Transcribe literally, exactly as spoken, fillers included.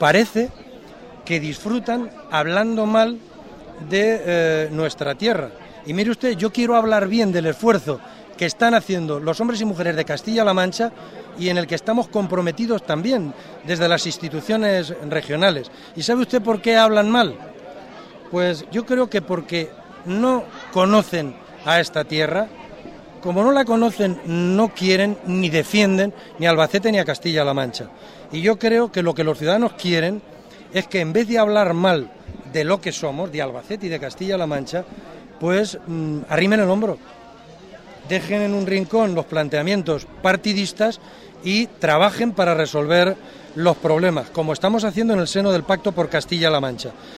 parece que disfrutan hablando mal de eh, nuestra tierra. Y mire usted, yo quiero hablar bien del esfuerzo que están haciendo los hombres y mujeres de Castilla-La Mancha y en el que estamos comprometidos también desde las instituciones regionales. ¿Y sabe usted por qué hablan mal? Pues yo creo que porque no conocen a esta tierra. Como no la conocen, no quieren ni defienden ni a Albacete ni a Castilla-La Mancha. Y yo creo que lo que los ciudadanos quieren es que en vez de hablar mal de lo que somos, de Albacete y de Castilla-La Mancha, pues mmm, arrimen el hombro, dejen en un rincón los planteamientos partidistas y trabajen para resolver los problemas, como estamos haciendo en el seno del Pacto por Castilla-La Mancha.